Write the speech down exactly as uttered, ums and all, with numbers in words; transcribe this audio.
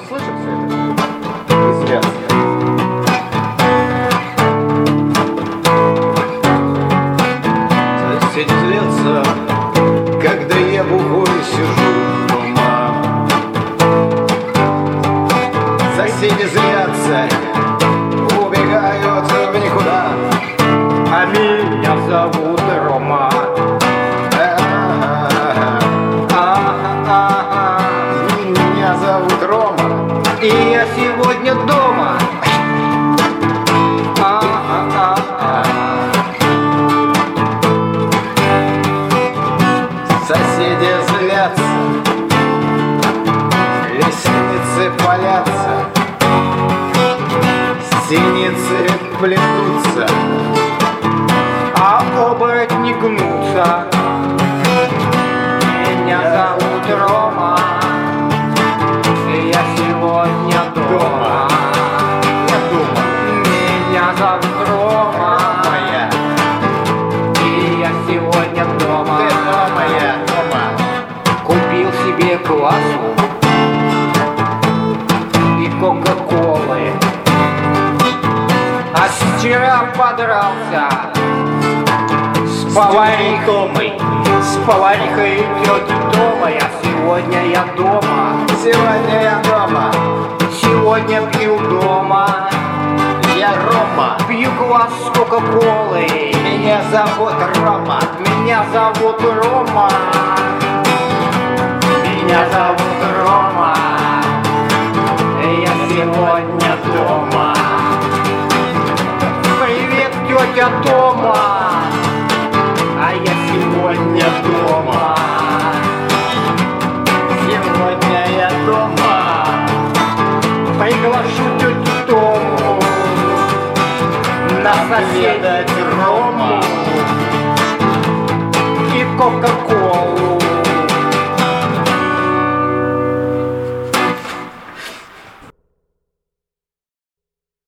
слышат все это? И злятся. Соседи злятся, когда я бухой сижу дома. Соседи злятся, убегают в никуда. А меня зовут Рома. Меня зовут Рома, и я сегодня дома. Соседи злятся, лестницы палятся, синицы плетутся, а оборотни гнутся. Меня зовут Рома, и я сегодня дома. Я дома. Меня зовут Рома, моя, и я сегодня дома. Ты дома, я дома. Купил себе квасу и кока-колы, а вчера подрался с поварихой, с поварихой тети Тома. Я сегодня я дома. Сегодня я дома. Сегодня пью дома. Я Рома. Пью квас с кока-колой. Меня зовут Рома. Меня зовут Рома. Меня зовут Рома. Я сегодня дома. Привет, тетя Тома. А я сегодня дома. Сегодня я дома. Приглашу тетю Тому на соседать Рому и кока-колу.